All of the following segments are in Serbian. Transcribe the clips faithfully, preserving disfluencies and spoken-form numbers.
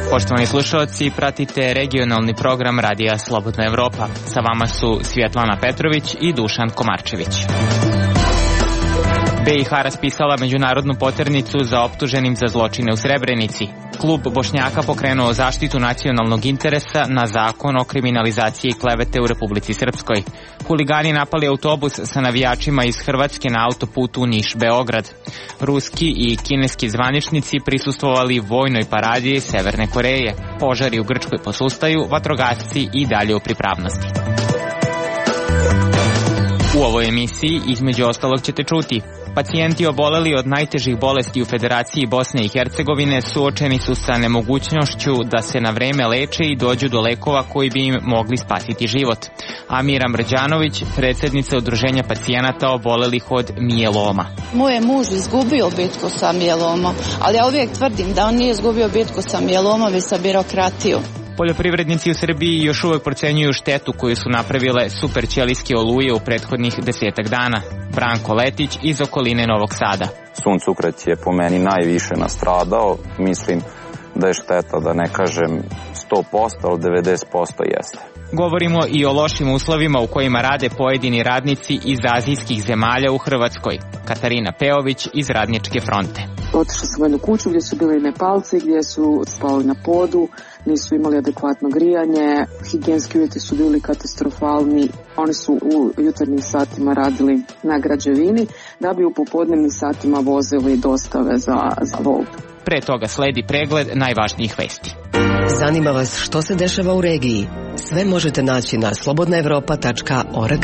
Poštovani slušalci, pratite regionalni program Radija Slobodna Evropa. Sa vama su Svjetlana Petrović i Dušan Komarčević. be i ha raspisala međunarodnu poternicu za optuženim za zločine u Srebrenici. Klub Bošnjaka pokrenuo zaštitu nacionalnog interesa na zakon o kriminalizaciji klevete u Republici Srpskoj. Huligani napali autobus sa navijačima iz Hrvatske na autoputu Niš-Beograd. Ruski i kineski zvaničnici prisustvovali vojnoj paradi Severne Koreje. Požari u Grčkoj posustaju, vatrogasci i dalje u pripravnosti. U ovoj emisiji, između ostalog, ćete čuti: pacijenti oboleli od najtežih bolesti u Federaciji Bosne i Hercegovine suočeni su sa nemogućnošću da se na vreme leče i dođu do lekova koji bi im mogli spasiti život. Amira Mrđanović, predsjednica Udruženja pacijenata obolelih od mijeloma. Moj je muž izgubio bitku sa mijelomom, ali ja uvijek tvrdim da on nije izgubio bitku sa mijelomom, već sa birokratiju. Poljoprivrednici u Srbiji još uvijek procenjuju štetu koju su napravile superćelijske oluje u prethodnih desetak dana. Branko Letić iz okoline Novog Sada. Suncokret je po meni najviše nastradao. Mislim da je šteta, da ne kažem sto posto, ali devedeset posto jeste. Govorimo i o lošim uslovima u kojima rade pojedini radnici iz azijskih zemalja u Hrvatskoj. Katarina Peović iz Radničke fronte. Otišla sam u jednu kuću gdje su bili Nepalci, gdje su spali na podu, nisu imali adekvatno grijanje, higijenski uvjeti su bili katastrofalni. Oni su u jutarnjim satima radili na građevini, da bi u popodnevnim satima vozili dostave za, za Voltu. Pre toga sledi pregled najvažnijih vesti. Zanima vas što se dešava u regiji? Sve možete naći na slobodna evropa tačka org.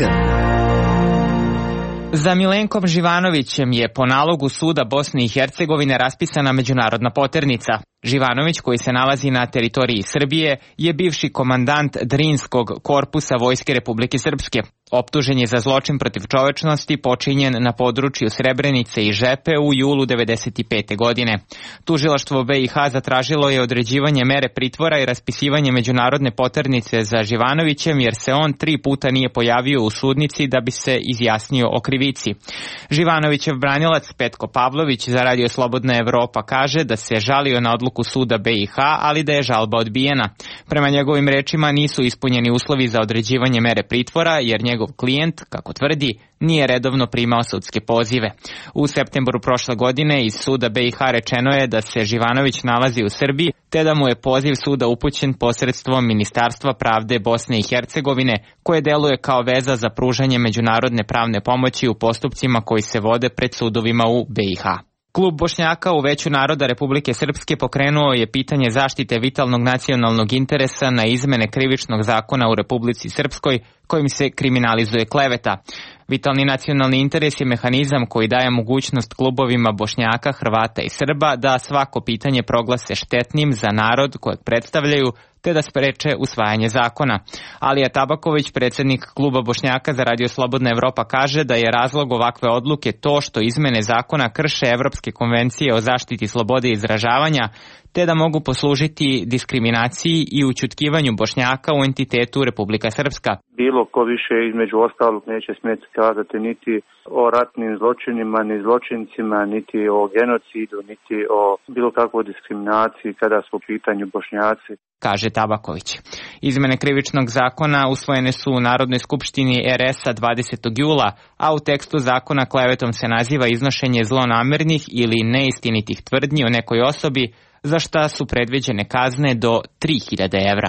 Za Milenkom Živanovićem je po nalogu suda Bosne i Hercegovine raspisana međunarodna poternica. Živanović, koji se nalazi na teritoriji Srbije, je bivši komandant Drinskog korpusa Vojske Republike Srpske. Optužen je za zločin protiv čovečnosti počinjen na području Srebrenice i Žepe u julu devedeset pete. godine. Tužilaštvo be i ha zatražilo je određivanje mere pritvora i raspisivanje međunarodne poternice za Živanovićem, jer se on tri puta nije pojavio u sudnici da bi se izjasnio o krivici. Živanovićev branilac Petko Pavlović za Radio Slobodna Evropa kaže da se žalio na odluku suda be i ha, ali da je žalba odbijena. Prema njegovim rečima nisu ispunjeni uslovi za određivanje mere pritvora, jer njegov klijent, kako tvrdi, nije redovno primao sudske pozive. U septembru prošle godine iz suda be i ha rečeno je da se Živanović nalazi u Srbiji, te da mu je poziv suda upućen posredstvom Ministarstva pravde Bosne i Hercegovine, koje deluje kao veza za pružanje međunarodne pravne pomoći u postupcima koji se vode pred sudovima u be i ha. Klub Bošnjaka u Veću naroda Republike Srpske pokrenuo je pitanje zaštite vitalnog nacionalnog interesa na izmene krivičnog zakona u Republici Srpskoj kojim se kriminalizuje kleveta. Vitalni nacionalni interes je mehanizam koji daje mogućnost klubovima Bošnjaka, Hrvata i Srba da svako pitanje proglase štetnim za narod kojeg predstavljaju, te da spreče usvajanje zakona. Alija Tabaković, predsjednik kluba Bošnjaka za Radio Slobodna Evropa, kaže da je razlog ovakve odluke to što izmene zakona krše Evropske konvencije o zaštiti slobode izražavanja, te da mogu poslužiti diskriminaciji i ućutkivanju Bošnjaka u entitetu Republika Srpska. Bilo ko više između ostalog neće smjeti kazati niti o ratnim zločinima, ni zločincima, niti o genocidu, niti o bilo kakvoj diskriminaciji kada su u pitanju Bošnjaci, kaže Tabaković. Izmene krivičnog zakona usvojene su u Narodnoj skupštini er es-a dvadesetog jula, a u tekstu zakona klevetom se naziva iznošenje zlonamernih ili neistinitih tvrdnji o nekoj osobi, za šta su predviđene kazne do tri hiljade evra.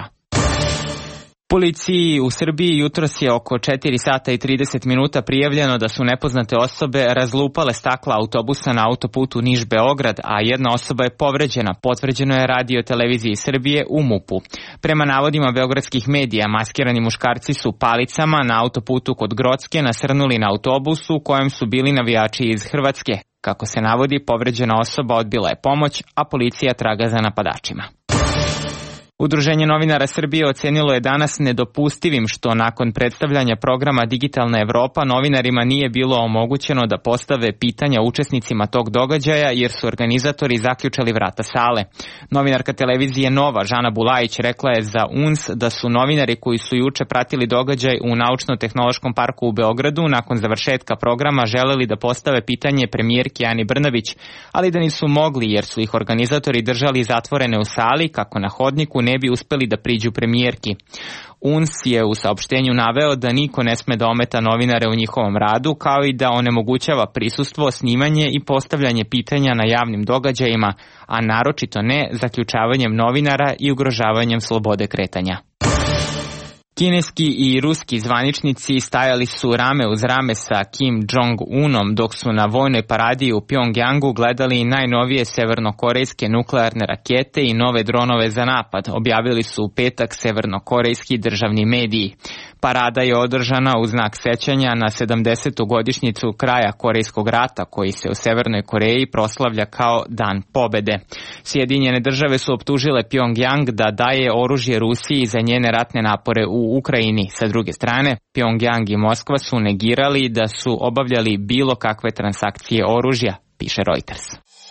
Policiji u Srbiji jutros je oko četiri sata i trideset minuta prijavljeno da su nepoznate osobe razlupale stakla autobusa na autoputu Niš-Beograd, a jedna osoba je povređena, potvrđeno je Radio televiziji Srbije u mupu. Prema navodima beogradskih medija, maskirani muškarci su palicama na autoputu kod Grocke nasrnuli na autobusu u kojem su bili navijači iz Hrvatske. Kako se navodi, povređena osoba odbila je pomoć, a policija traga za napadačima. Udruženje novinara Srbije ocenilo je danas nedopustivim što nakon predstavljanja programa Digitalna Evropa novinarima nije bilo omogućeno da postave pitanja učesnicima tog događaja jer su organizatori zaključali vrata sale. Novinarka televizije Nova, Žana Bulajić, rekla je za U N S da su novinari koji su juče pratili događaj u Naučno-tehnološkom parku u Beogradu nakon završetka programa želeli da postave pitanje premijerki Ani Brnabić, ali da nisu mogli jer su ih organizatori držali zatvorene u sali kako na hodniku ne bi uspeli da priđu premijerki. U N S je u saopštenju naveo da niko ne sme da ometa novinare u njihovom radu, kao i da onemogućava prisustvo, snimanje i postavljanje pitanja na javnim događajima, a naročito ne zaključavanjem novinara i ugrožavanjem slobode kretanja. Kineski i ruski zvaničnici stajali su rame uz rame sa Kim Jong-unom dok su na vojnoj paradi u Pjongjangu gledali najnovije severnokorejske nuklearne rakete i nove dronove za napad, objavili su u petak severnokorejski državni mediji. Parada je održana u znak sećanja na sedamdesetu godišnjicu kraja Korejskog rata koji se u Severnoj Koreji proslavlja kao Dan pobede. Sjedinjene države su optužile Pjongjang da daje oružje Rusiji za njene ratne napore u Ukrajini. Sa druge strane, Pjongjang i Moskva su negirali da su obavljali bilo kakve transakcije oružja, piše Reuters.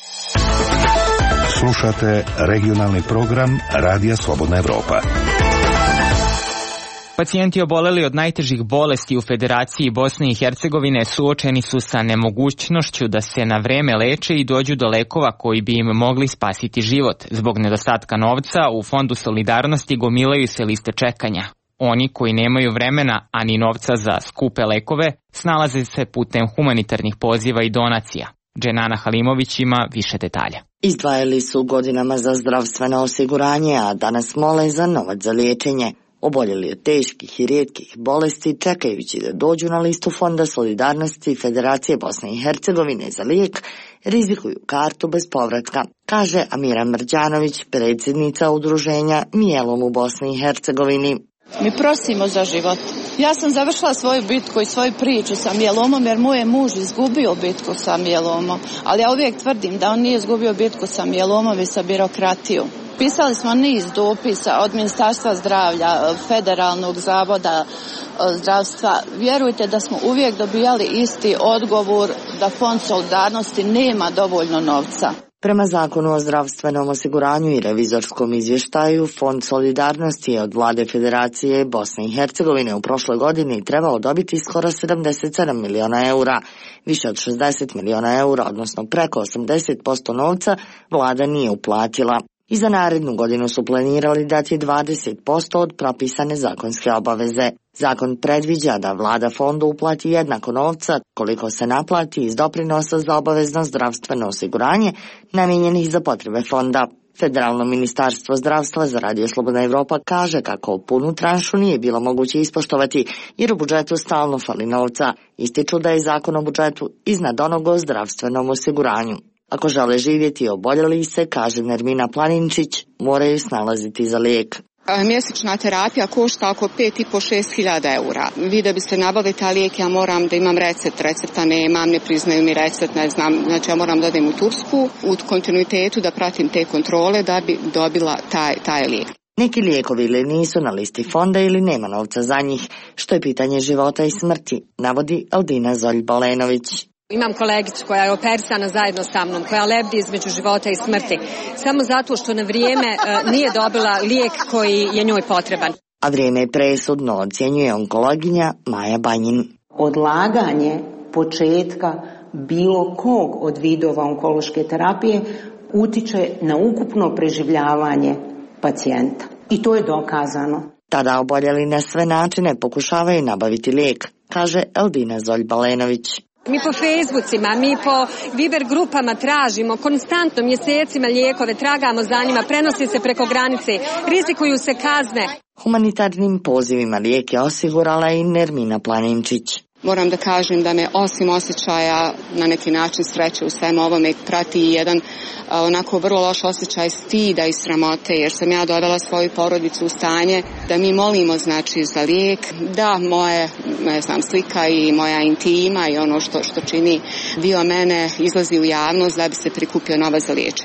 Slušate regionalni program Radija Slobodna Evropa. Pacijenti oboleli od najtežih bolesti u Federaciji Bosne i Hercegovine suočeni su sa nemogućnošću da se na vreme leče i dođu do lekova koji bi im mogli spasiti život. Zbog nedostatka novca u Fondu solidarnosti gomilaju se liste čekanja. Oni koji nemaju vremena, a ni novca za skupe lekove, snalaze se putem humanitarnih poziva i donacija. Dženana Halimović ima više detalja. Izdvajali su godinama za zdravstveno osiguranje, a danas mole za novac za liječenje. Oboljeli od teških i rijetkih bolesti čekajući da dođu na listu Fonda solidarnosti Federacije Bosne i Hercegovine za lijek, rizikuju kartu bez povratka, kaže Amira Mrđanović, predsjednica udruženja Mijelom u Bosni i Hercegovini. Mi prosimo za život. Ja sam završila svoju bitku i svoju priču sa mielomom jer moj je muž izgubio bitku sa mielomom, ali ja uvijek tvrdim da on nije izgubio bitku sa mielomom i sa birokratijom. Pisali smo niz dopisa od Ministarstva zdravlja, Federalnog zavoda zdravstva. Vjerujte da smo uvijek dobijali isti odgovor da Fond solidarnosti nema dovoljno novca. Prema Zakonu o zdravstvenom osiguranju i revizorskom izvještaju, Fond solidarnosti je od vlade Federacije Bosne i Hercegovine u prošloj godini trebao dobiti skoro sedamdeset sedam miliona eura. Više od šezdeset miliona eura, odnosno preko osamdeset posto novca, vlada nije uplatila. I za narednu godinu su planirali dati dvadeset posto od propisane zakonske obaveze. Zakon predviđa da vlada fondu uplati jednako novca koliko se naplati iz doprinosa za obavezno zdravstveno osiguranje namijenjenih za potrebe fonda. Federalno ministarstvo zdravstva za Radio Slobodna Evropa kaže kako punu tranšu nije bilo moguće ispoštovati jer u budžetu stalno fali novca. Ističu da je zakon o budžetu iznad onog o zdravstvenom osiguranju. Ako žele živjeti oboljeli se, kaže Nermina Planinčić, moraju snalaziti za lijek. Mjesečna terapija košta oko pet i po šest hiljada eura. Vi da biste nabavili taj lijek, ja moram da imam recept, recepta nemam, ne priznaju mi recept, ne znam, znači ja moram da odem u Tursku, u kontinuitetu da pratim te kontrole da bi dobila taj, taj lijek. Neki lijekovi ili nisu na listi fonda ili nema novca za njih, što je pitanje života i smrti, navodi Aldina Zolj-Balenović. Imam kolegicu koja je operisana zajedno sa mnom, koja lebdi između života i smrti, samo zato što na vrijeme uh, nije dobila lijek koji je njoj potreban. A vrijeme je presudno, ocjenjuje onkologinja Maja Banjin. Odlaganje početka bilo kog od vidova onkološke terapije utiče na ukupno preživljavanje pacijenta. I to je dokazano. Tada oboljeli na sve načine pokušavaju nabaviti lijek, kaže Eldina Zolj-Balenović. Mi po Facebookima, mi po Viber grupama tražimo konstantno mjesecima lijekove, tragamo za njima, prenosi se preko granice, rizikuju se kazne. Humanitarnim pozivima lijek je osigurala i Nermina Planinčić. Moram da kažem da me osim osjećaja na neki način sreće u svemu ovome prati jedan a, onako vrlo loš osjećaj stida i sramote jer sam ja dovela svoju porodicu u stanje da mi molimo znači za lijek, da moje ne znam, slika i moja intima i ono što, što čini dio mene izlazi u javnost da bi se prikupio novac za liječenje.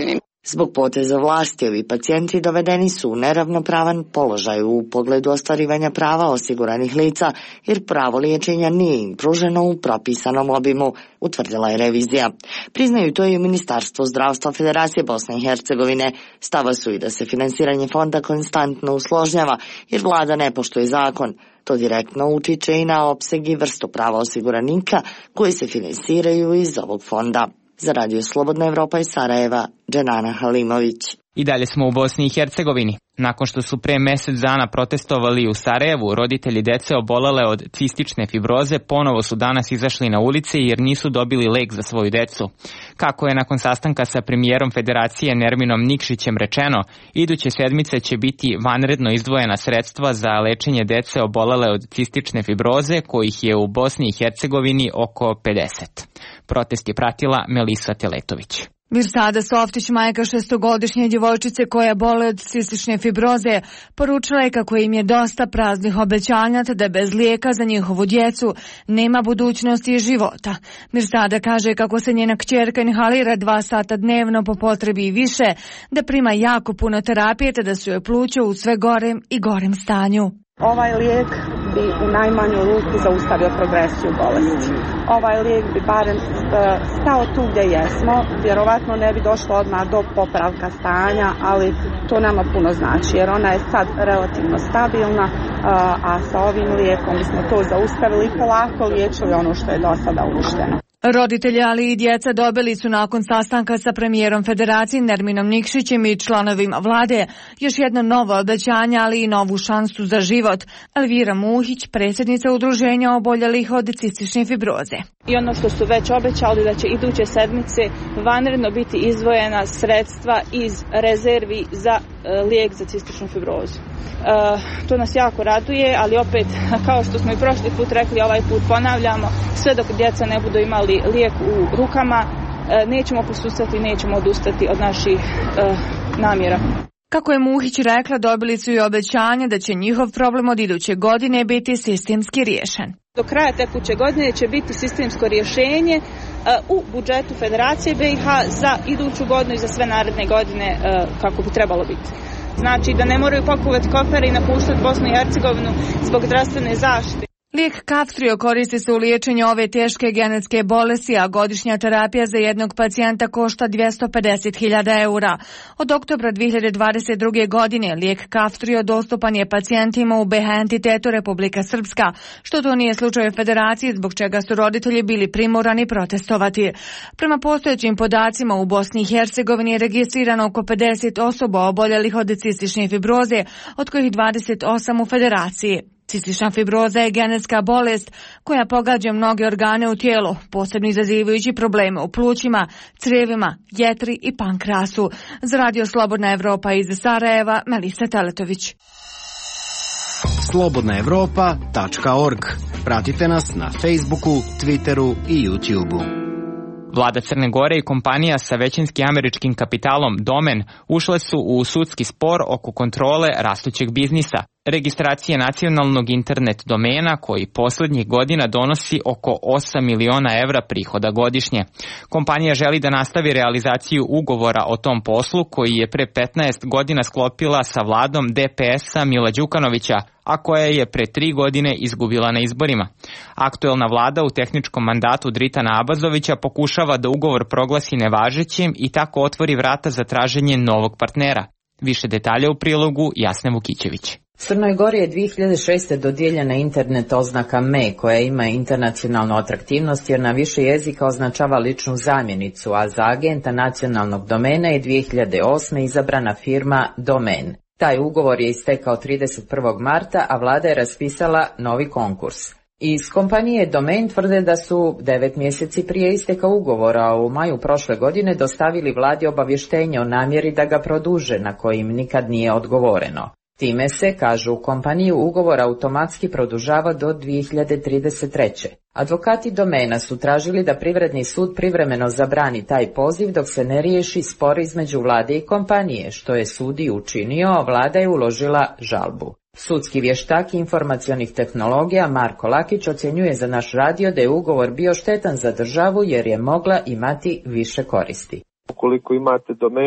Zbog poteza vlasti ovi pacijenti dovedeni su u neravnopravan položaj u pogledu ostvarivanja prava osiguranih lica, jer pravo liječenja nije im pruženo u propisanom obimu, utvrdila je revizija. Priznaju to i u Ministarstvu zdravstva Federacije Bosne i Hercegovine. Stava su i da se finansiranje fonda konstantno usložnjava, jer vlada ne poštuje zakon. To direktno utiče i na opseg i vrstu prava osiguranika koji se finansiraju iz ovog fonda. Za Radio Slobodna Evropa iz Sarajeva, Dženana Halimović. I dalje smo u Bosni i Hercegovini. Nakon što su pre mjesec dana protestovali u Sarajevu, roditelji dece obolele od cistične fibroze ponovo su danas izašli na ulice jer nisu dobili lek za svoju decu. Kako je nakon sastanka sa premijerom Federacije Nerminom Nikšićem rečeno, iduće sedmice će biti vanredno izdvojena sredstva za lečenje dece obolele od cistične fibroze, kojih je u Bosni i Hercegovini oko pedeset. Protest je pratila Melisa Teletović. Mirsada Softić, majka šestogodišnje djevojčice koja boli od cistične fibroze, poručila je kako im je dosta praznih obećanja te da bez lijeka za njihovu djecu nema budućnosti i života. Mirsada kaže kako se njena kćerka inhalira dva sata dnevno po potrebi i više, da prima jako puno terapije te da su joj pluća u sve gorem i gorem stanju. Ovaj lijek bi u najmanju ruku zaustavio progresiju bolesti. Ovaj lijek bi barem stao tu gdje jesmo, vjerovatno ne bi došlo odmah do popravka stanja, ali to nama puno znači jer ona je sad relativno stabilna, a sa ovim lijekom bismo to zaustavili i polako liječili ono što je do sada uništeno. Roditelji, ali i djeca dobili su nakon sastanka sa premijerom Federacije Nerminom Nikšićem i članovima vlade još jedno novo obećanje, ali i novu šansu za život. Elvira Muhić, predsjednica udruženja oboljelih od cistične fibroze. I ono što su već obećali da će iduće sedmice vanredno biti izdvojena sredstva iz rezervi za e, lijek za cističnu fibrozu. E, to nas jako raduje, ali opet, kao što smo i prošli put rekli, ovaj put ponavljamo, sve dok djeca ne budu imali lijek u rukama, e, nećemo posustati, nećemo odustati od naših e, namjera. Kako je Muhić rekla, dobili su i obećanje da će njihov problem od iduće godine biti sistemski riješen. Do kraja tekuće godine će biti sistemsko rješenje uh, u budžetu Federacije B i H za iduću godinu i za sve naredne godine uh, kako bi trebalo biti. Znači da ne moraju pakovati kofere i napuštati Bosnu i Hercegovinu zbog zdravstvene zaštite. Lijek Kaftrio koristi se u liječenju ove teške genetske bolesti, a godišnja terapija za jednog pacijenta košta dvjesto pedeset hiljada eura. Od oktobra dvije hiljade dvadeset druge. godine lijek Kaftrio dostupan je pacijentima u B H entitetu Republika Srpska, što to nije slučaj u Federaciji, zbog čega su roditelji bili primorani protestovati. Prema postojećim podacima u Bosni i Hercegovini je registrirano oko pedeset osoba oboljelih od cistične fibroze, od kojih dvadeset osam u Federaciji. Cistična fibroza je genetska bolest koja pogađa mnoge organe u tijelu, posebno izazivajući probleme u plućima, crijevima, jetri i pankrasu. Za Radio Slobodna Evropa iz Sarajeva, Melisa Teletović. slobodna evropa tačka org. Pratite nas na Facebooku, Twitteru i YouTubeu. Vlada Crne Gore i kompanija sa većinskim američkim kapitalom Domen ušle su u sudski spor oko kontrole rastućeg biznisa. Registracije nacionalnog internet domena koji posljednjih godina donosi oko osam miliona evra prihoda godišnje. Kompanija želi da nastavi realizaciju ugovora o tom poslu koji je pre petnaest godina sklopila sa vladom D P S-a Mila Đukanovića, a koja je pre tri godine izgubila na izborima. Aktuelna vlada u tehničkom mandatu Dritana Abazovića pokušava da ugovor proglasi nevažećim i tako otvori vrata za traženje novog partnera. Više detalja u prilogu Jasne Vukićević. Crnoj Gori je dvije hiljade šeste. dodijeljena internet oznaka M E koja ima internacionalnu atraktivnost jer na više jezika označava ličnu zamjenicu, a za agenta nacionalnog domena je dvije hiljade osme. izabrana firma Domen. Taj ugovor je istekao trideset prvog marta, a vlada je raspisala novi konkurs. Iz kompanije Domen tvrde da su devet mjeseci prije isteka ugovora, a u maju prošle godine dostavili vladi obavještenje o namjeri da ga produže, na kojim nikad nije odgovoreno. Time se, kažu u kompaniji, ugovor automatski produžava do dvije hiljade trideset treće. Advokati Domena su tražili da Privredni sud privremeno zabrani taj poziv dok se ne riješi spor između vlade i kompanije, što je sud i učinio, a vlada je uložila žalbu. Sudski vještak informacionih tehnologija Marko Lakić ocjenjuje za naš radio da je ugovor bio štetan za državu jer je mogla imati više koristi. Ukoliko imate domen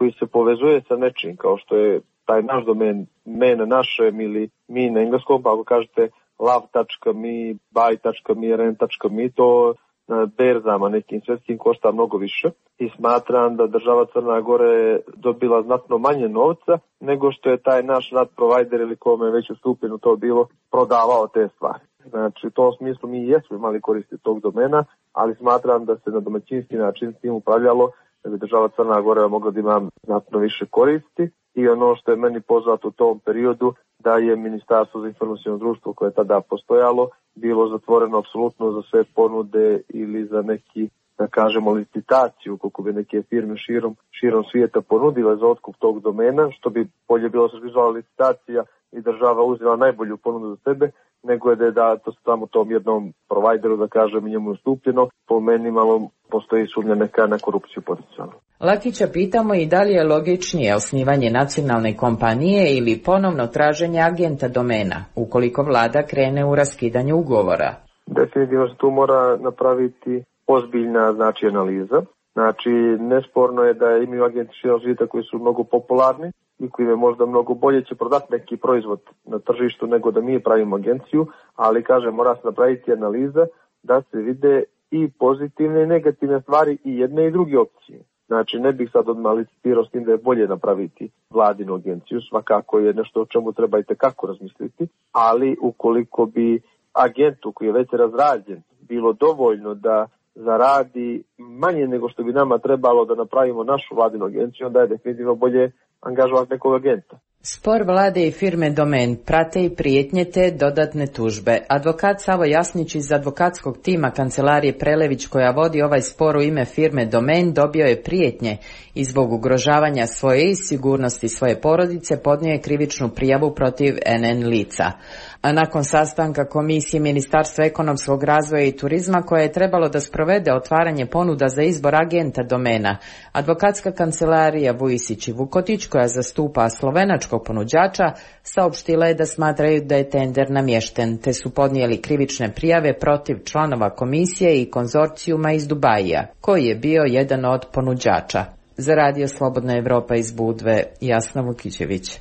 koji se povezuje sa nečim, kao što je taj naš domen, me na našem ili mi na engleskom, pa ako kažete love tačka me, buy tačka me, rent tačka me, to na berzama nekim svjetskim košta mnogo više i smatram da država Crna Gora je dobila znatno manje novca nego što je taj naš nad provider ili kome već u stupinu to bilo prodavao te stvari. Znači, u tom smislu mi jesmo imali koristi tog domena, ali smatram da se na domaćinski način s tim upravljalo, da bi država Crna Gora mogla da ima znatno više koristi. I ono što je meni poznato u tom periodu, da je Ministarstvo za informaciono društvo koje je tada postojalo bilo zatvoreno apsolutno za sve ponude ili za neki, da kažemo, licitaciju, koliko bi neke firme širom, širom svijeta ponudile za otkup tog domena, što bi bolje bilo se izvala licitacija i država uzela najbolju ponudu za sebe, nego je da je da to samo tom jednom provajderu, da kažem, njemu ustupljeno. Po meni malo postoji sumnja neka na korupciju potencijalno. Lakića pitamo i da li je logičnije osnivanje nacionalne kompanije ili ponovno traženje agenta domena, ukoliko vlada krene u raskidanje ugovora. Definitivno se tu mora napraviti ozbiljna, znači, analiza. Znači, nesporno je da imaju agenti širom svijeta koji su mnogo popularni i koji je možda mnogo bolje će prodati neki proizvod na tržištu nego da mi pravimo agenciju, ali, kažem, mora se napraviti analiza da se vide i pozitivne i negativne stvari i jedne i druge opcije. Znači, ne bih sad odmah licitirao s tim da je bolje napraviti vladinu agenciju, svakako je nešto o čemu treba i tekako razmisliti, ali ukoliko bi agentu koji je već razrađen bilo dovoljno da zaradi manje nego što bi nama trebalo da napravimo našu vladinu agenciju, onda je definitivno bolje angažovati nekog agenta. Spor vlade i firme Domen prate i prijetnje te dodatne tužbe. Advokat Savo Jasnić iz advokatskog tima kancelarije Prelević koja vodi ovaj spor u ime firme Domen dobio je prijetnje i zbog ugrožavanja svoje i sigurnosti svoje porodice podnio je krivičnu prijavu protiv en en lica. A nakon sastanka Komisije Ministarstva ekonomskog razvoja i turizma koje je trebalo da sprovede otvaranje ponuda za izbor agenta Domena, advokatska kancelarija Vujisić i Vukotić koja zastupa slovenačkog ponuđača saopštila je da smatraju da je tender namješten, te su podnijeli krivične prijave protiv članova komisije i konzorcijuma iz Dubajija, koji je bio jedan od ponuđača. Za Radio Slobodna Evropa iz Budve, Jasna Vukićević.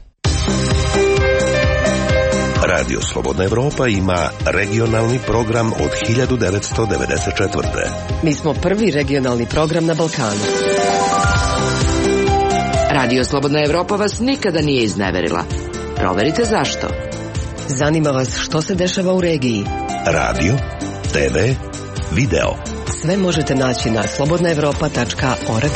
Radio Slobodna Evropa ima regionalni program od hiljadu devetsto devedeset četvrte. Mi smo prvi regionalni program na Balkanu. Radio Slobodna Evropa vas nikada nije izneverila. Proverite zašto. Zanima vas što se dešava u regiji. Radio, te ve, video. Sve možete naći na slobodna evropa tačka org.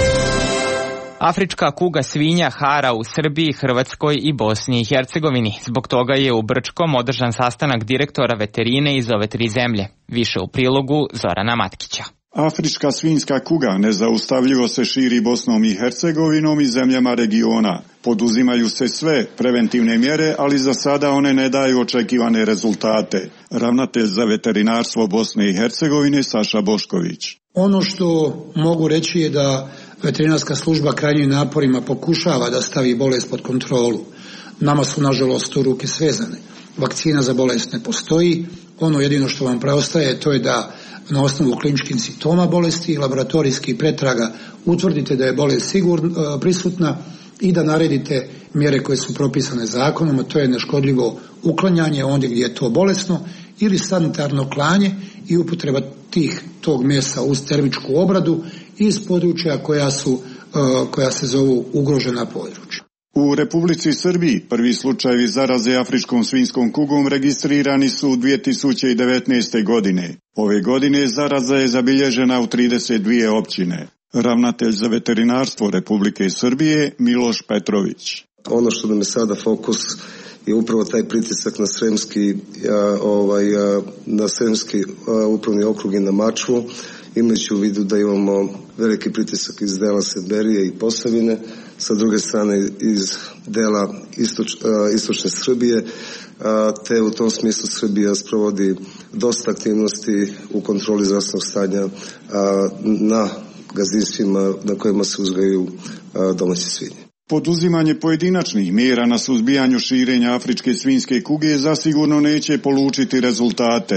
Afrička kuga svinja hara u Srbiji, Hrvatskoj i Bosni i Hercegovini. Zbog toga je u Brčkom održan sastanak direktora veterine iz ove tri zemlje. Više u prilogu Zorana Matkića. Afrička svinjska kuga nezaustavljivo se širi Bosnom i Hercegovinom i zemljama regiona. Poduzimaju se sve preventivne mjere, ali za sada one ne daju očekivane rezultate. Ravnatelj za veterinarstvo Bosne i Hercegovine Saša Bošković. Ono što mogu reći je da veterinarska služba krajnjim naporima pokušava da stavi bolest pod kontrolu. Nama su nažalost tu ruke svezane. Vakcina za bolest ne postoji. Ono jedino što vam preostaje to je da na osnovu kliničkih simptoma bolesti i laboratorijskih pretraga utvrdite da je bolest sigurno prisutna i da naredite mjere koje su propisane zakonom, a to je neškodljivo uklanjanje ondje gdje je to bolesno ili sanitarno klanje i upotreba tih tog mesa uz termičku obradu iz područja koja su koja se zovu ugrožena područja. U Republici Srbiji prvi slučajevi zaraze afričkom svinjskom kugom registrirani su u dvije tisuće devetnaeste. godine. Ove godine zaraza je zabilježena u trideset dvije općine. Ravnatelj za veterinarstvo Republike Srbije Miloš Petrović. Ono što nam je sada fokus je upravo taj pritisak na Sremski, a, ovaj, a, na Sremski a, upravni okrug i na Mačvu, imajući u vidu da imamo veliki pritisak iz dela Sedberije i Posavine, sa druge strane iz dela istoč, a, istočne Srbije, a, te u tom smislu Srbija sprovodi dosta aktivnosti u kontroli zdravstvenog stanja a, na gazdinstvima na kojima se uzgajaju a, domaće svinje. Poduzimanje pojedinačnih mjera na suzbijanju širenja afričke svinjske kuge zasigurno neće polučiti rezultate.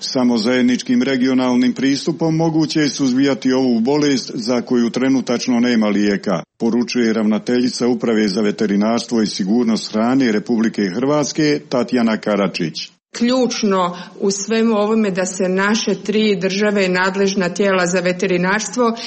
Samo zajedničkim regionalnim pristupom moguće je suzbijati ovu bolest za koju trenutačno nema lijeka, poručuje ravnateljica Uprave za veterinarstvo i sigurnost hrane Republike Hrvatske Tatjana Karačić. Ključno u svemu ovome da se naše tri države nadležna tijela za veterinarstvo e,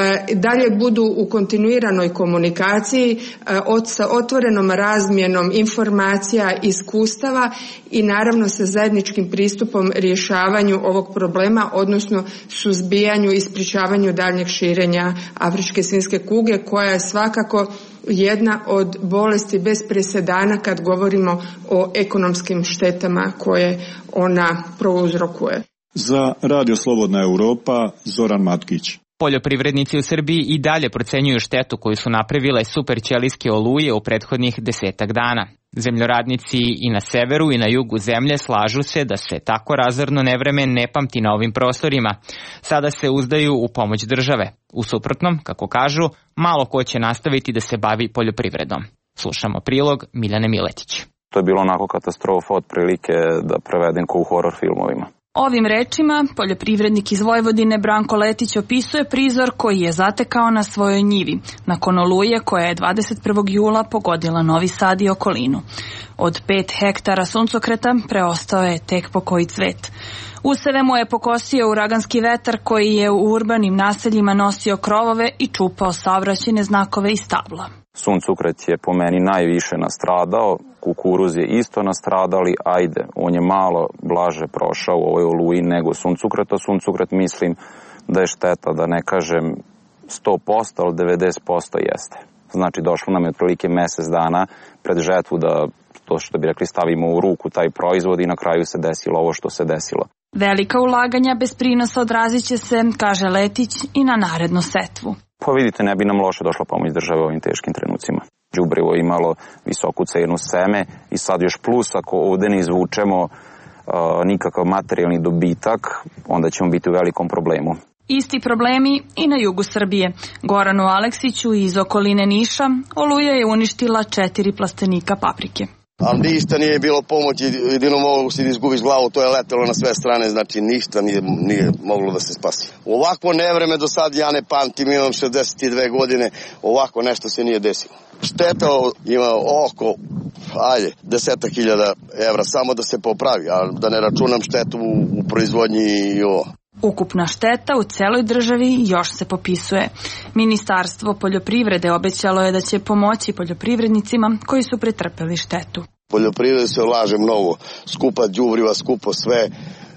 dalje budu u kontinuiranoj komunikaciji e, od, sa otvorenom razmjenom informacija, iskustava i naravno sa zajedničkim pristupom rješavanju ovog problema, odnosno suzbijanju i sprječavanju daljnjeg širenja afričke svinjske kuge, koja je svakako jedna od bolesti bez presedana kad govorimo o ekonomskim štetama koje ona prouzrokuje. Za Radio Slobodna Europa, Zoran Matkić. Poljoprivrednici u Srbiji i dalje procenjuju štetu koju su napravile superćelijske oluje u prethodnih desetak dana. Zemljoradnici i na severu i na jugu zemlje slažu se da se tako razorno nevreme ne pamti na ovim prostorima. Sada se uzdaju u pomoć države. U suprotnom, kako kažu, malo ko će nastaviti da se bavi poljoprivredom. Slušamo prilog Miljane Miletić. To je bilo onako katastrofa od prilike da prevedem ko u horor filmovima. Ovim rečima poljoprivrednik iz Vojvodine Branko Letić opisuje prizor koji je zatekao na svojoj njivi nakon oluje koja je dvadeset prvog jula pogodila Novi Sad i okolinu. Od pet hektara suncokreta preostao je tek po koji cvet. Useve mu je pokosio uraganski vetar koji je u urbanim naseljima nosio krovove i čupao saobraćajne znakove i stabla. Suncokret je po meni najviše nastradao, kukuruz je isto nastradali, ajde, on je malo blaže prošao u ovoj oluji nego suncokret, a suncokret mislim da je šteta, da ne kažem sto posto, ali devedeset posto jeste. Znači došlo nam je otprilike mesec dana pred žetvu da, to što bi rekli, stavimo u ruku taj proizvod i na kraju se desilo ovo što se desilo. Velika ulaganja bez prinosa odrazit će se, kaže Letić, i na narednu setvu. Pa vidite, ne bi nam loše došla pomoć države u ovim teškim trenucima. Đubrivo je imalo visoku cenu seme i sad još plus ako ovde ne izvučemo uh, nikakav materijalni dobitak, onda ćemo biti u velikom problemu. Isti problemi i na jugu Srbije. Goranu Aleksiću iz okoline Niša oluja je uništila četiri plastenika paprike. Ali ništa nije bilo pomoći, jedino mogu si da izgubiš glavu, to je letelo na sve strane, znači ništa nije, nije moglo da se spasi. Ovako nevreme do sad ja ne pamtim, imam šezdeset dve godine, ovako nešto se nije desilo. Šteta ima oko, ajde, desetak hiljada evra samo da se popravi, a da ne računam štetu u, u proizvodnji i ovo. Ukupna šteta u celoj državi još se popisuje. Ministarstvo poljoprivrede obećalo je da će pomoći poljoprivrednicima koji su pretrpeli štetu. Poljoprivrede se ulaže mnogo, skupa đubriva, skupo sve,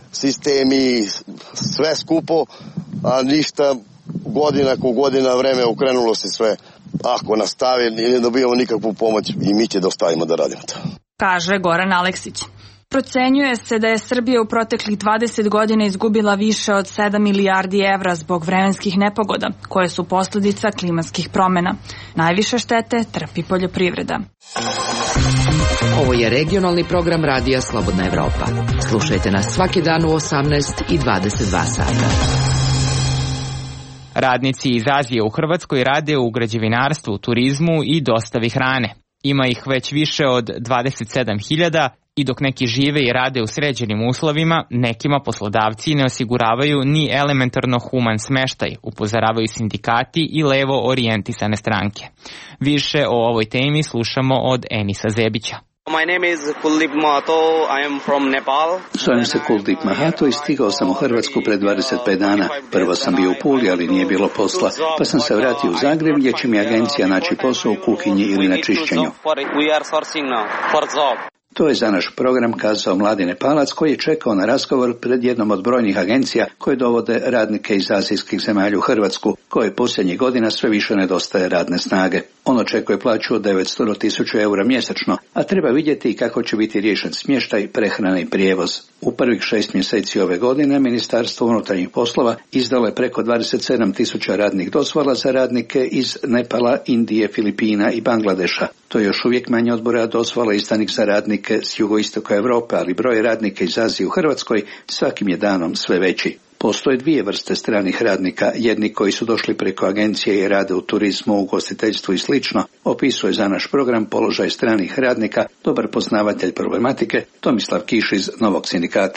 sistemi, sve skupo, a ništa godina ko godina vreme okrenulo se sve. Ako nastave i ne dobijamo nikakvu pomoć i mi će da ostavimo da radimo to. Kaže Goran Aleksić. Procenjuje se da je Srbija u proteklih dvadeset godina izgubila više od sedam milijardi evra zbog vremenskih nepogoda, koje su posljedica klimatskih promjena. Najviše štete trpi poljoprivreda. Ovo je regionalni program Radija Slobodna Evropa. Slušajte nas svaki dan u osamnaest i dvadeset dva sata. Radnici iz Azije u Hrvatskoj rade u građevinarstvu, turizmu i dostavi hrane. Ima ih već više od dvadeset sedam hiljada i dok neki žive i rade u sređenim uslovima, nekima poslodavci ne osiguravaju ni elementarno human smeštaj, upozoravaju sindikati i levo orijentisane stranke. Više o ovoj temi slušamo od Enisa Zebića. My name is Kuldip Mahato, I am from Nepal. Zovem se Kuldip Mahato i stigao sam u Hrvatsku pred dvadeset pet dana. Prvo sam bio u Puli, ali nije bilo posla, pa sam se vratio u Zagreb gdje će mi agencija naći posao u kuhinji ili na čišćenju. We are searching now for job. To je za naš program kazao mladi Nepalac koji je čekao na razgovor pred jednom od brojnih agencija koje dovode radnike iz azijskih zemalja u Hrvatsku, koje posljednjih godina sve više nedostaje radne snage. On očekuje plaću od devetsto do tisuću eura mjesečno, a treba vidjeti kako će biti riješen smještaj, prehrana i prijevoz. U prvih šest mjeseci ove godine Ministarstvo unutarnjih poslova izdalo je preko dvadeset sedam tisuća radnih dozvola za radnike iz Nepala, Indije, Filipina i Bangladeša. To je još uvijek manje od broja dozvola izdanih za radnike s jugoistoka Europe, ali broj radnika iz Azije u Hrvatskoj svakim je danom sve veći. Postoje dvije vrste stranih radnika, jedni koji su došli preko agencije i rade u turizmu, ugostiteljstvu i slično, opisuje za naš program položaj stranih radnika dobar poznavatelj problematike Tomislav Kiš iz Novog sindikata.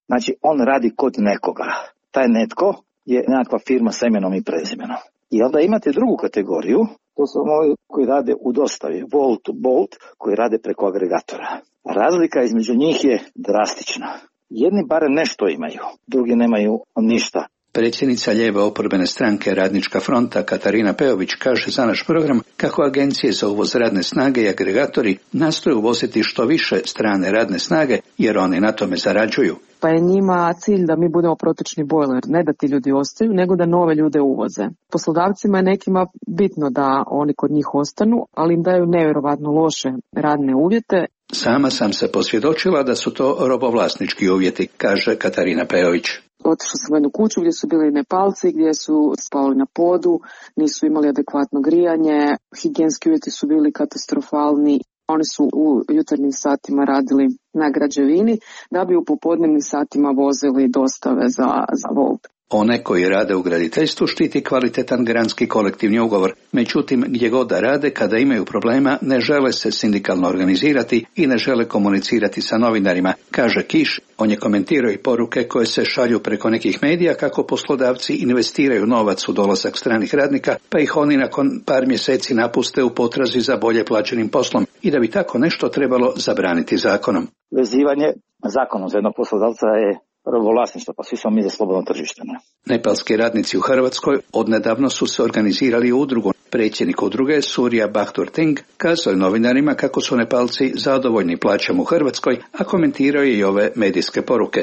Znači, on radi kod nekoga. Taj netko je nekakva firma s imenom i prezimenom. I onda imate drugu kategoriju, to su ovi koji rade u dostavi, Volt to Bolt, koji rade preko agregatora. Razlika između njih je drastična. Jedni barem nešto imaju, drugi nemaju ništa. Predsjednica lijeve oporbene stranke Radnička fronta Katarina Peović kaže za naš program kako agencije za uvoz radne snage i agregatori nastoje uvoziti što više strane radne snage jer oni na tome zarađuju. Pa je njima cilj da mi budemo protočni bojler, ne da ti ljudi ostaju, nego da nove ljude uvoze. Poslodavcima je nekima bitno da oni kod njih ostanu, ali im daju nevjerovatno loše radne uvjete. Sama sam se posvjedočila da su to robovlasnički uvjeti, kaže Katarina Peović. Otišla sam u jednu kuću gdje su bili Nepalci, gdje su spavali na podu, nisu imali adekvatno grijanje, higijenski uvjeti su bili katastrofalni. Oni su u jutarnjim satima radili na građevini da bi u popodnevnim satima vozili dostave za, za Volt. One koji rade u graditeljstvu štiti kvalitetan granski kolektivni ugovor. Međutim, gdje god da rade, kada imaju problema, ne žele se sindikalno organizirati i ne žele komunicirati sa novinarima, kaže Kiš. On je komentirao i poruke koje se šalju preko nekih medija kako poslodavci investiraju novac u dolazak stranih radnika, pa ih oni nakon par mjeseci napuste u potrazi za bolje plaćenim poslom i da bi tako nešto trebalo zabraniti zakonom. Vezivanje zakonom za jednog poslodavca je robovlasništvo, pa svi smo mi za slobodno tržište. Ne? Nepalski radnici u Hrvatskoj odnedavno su se organizirali u udrugu. Predsjednik udruge Surya Bahtur Ting kazao je novinarima kako su Nepalci zadovoljni plaćom u Hrvatskoj, a komentirao je i ove medijske poruke.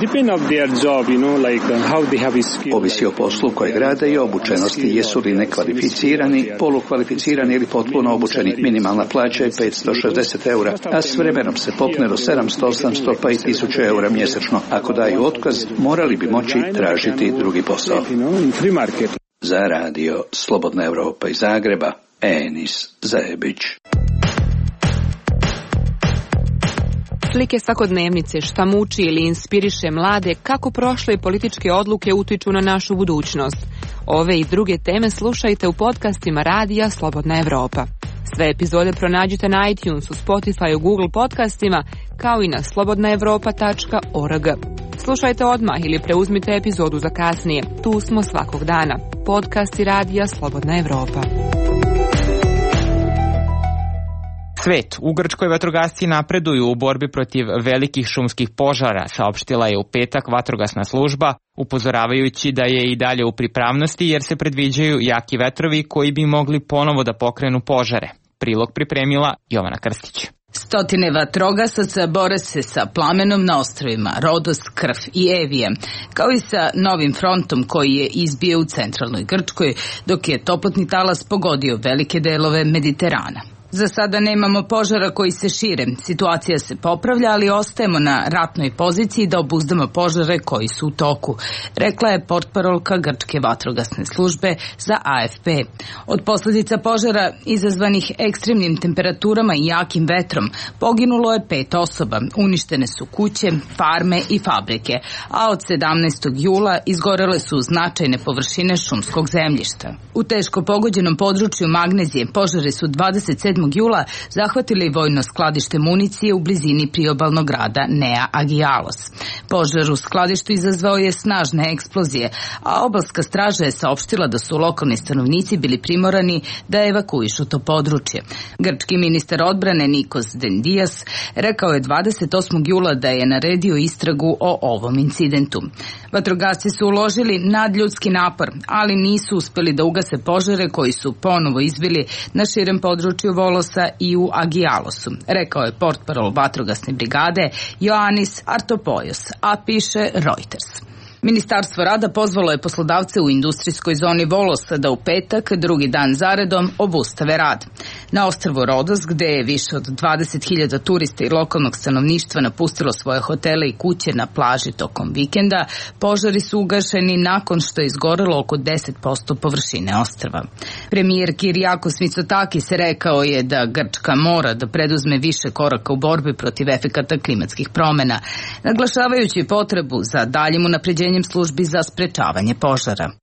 Ovisi o poslu kojeg rade i obučenosti, jesu li nekvalificirani, polukvalificirani ili potpuno obučeni. Minimalna plaća je petsto šezdeset eura, a s vremenom se popne do sedamsto, osamsto pa i tisuću eura mjesečno. Ako daju otkaz, morali bi moći tražiti drugi posao. Za radio Slobodna Evropa iz Zagreba, Enis Zajebić. Slike svakodnevnice, šta muči ili inspiriše mlade, kako prošle političke odluke utiču na našu budućnost. Ove i druge teme slušajte u podcastima radija Slobodna Evropa. Sve epizode pronađite na iTunesu, Spotify, Google podcastima, kao i na slobodna evropa tačka org. Slušajte odmah ili preuzmite epizodu za kasnije. Tu smo svakog dana. Podcasti radija Slobodna Evropa. Svet. U Grčkoj vatrogasci napreduju u borbi protiv velikih šumskih požara, saopštila je u petak vatrogasna služba, upozoravajući da je i dalje u pripravnosti jer se predviđaju jaki vetrovi koji bi mogli ponovo da pokrenu požare. Prilog pripremila Jovana Krstić. Stotine vatrogasaca bore se sa plamenom na ostrvima Rodos, Krf i Evije, kao i sa novim frontom koji je izbio u centralnoj Grčkoj, dok je toplotni talas pogodio velike delove Mediterana. Za sada nemamo požara koji se šire, situacija se popravlja, ali ostajemo na ratnoj poziciji da obuzdamo požare koji su u toku, rekla je portparolka Grčke vatrogasne službe za A F P. Od posljedica požara izazvanih ekstremnim temperaturama i jakim vetrom poginulo je pet osoba, uništene su kuće, farme i fabrike, a od sedamnaestog jula izgorele su značajne površine šumskog zemljišta. U teško pogođenom području Magnezije požari su dvadeset sedmog jula zahvatili vojno skladište municije u blizini priobalnog grada Nea Agialos. Požar u skladištu izazvao je snažne eksplozije, a obalska straža je saopštila da su lokalni stanovnici bili primorani da evakuišu to područje. Grčki ministar odbrane Nikos Dendias rekao je dvadeset osmog jula da je naredio istragu o ovom incidentu. Vatrogasci su uložili nadljudski napor, ali nisu uspeli da ugase požare koji su ponovo izbili na širem području Volosa i u Agialosu, rekao je portparol vatrogasne brigade Ioannis Artopoulos, a piše Reuters. Ministarstvo rada pozvalo je poslodavce u industrijskoj zoni Volosa da u petak, drugi dan zaredom, obustave rad. Na ostrvu Rodos, gde je više od dvadeset hiljada turista i lokalnog stanovništva napustilo svoje hotele i kuće na plaži tokom vikenda, požari su ugašeni nakon što je izgorelo oko deset posto površine ostrva. Premijer Kyriakos Mitsotakis rekao je da Grčka mora da preduzme više koraka u borbi protiv efekata klimatskih promena, naglašavajući potrebu za daljim unapređenjem službi za sprečavanje požara.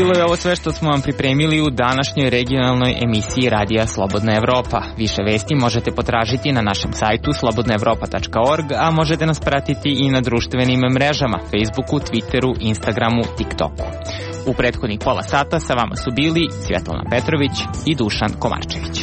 Bilo je ovo sve što smo vam pripremili u današnjoj regionalnoj emisiji Radija Slobodna Evropa. Više vesti možete potražiti na našem sajtu slobodna evropa tačka org, a možete nas pratiti i na društvenim mrežama Facebooku, Twitteru, Instagramu, TikToku. U prethodnih pola sata sa vama su bili Svjetlana Petrović i Dušan Komarčević.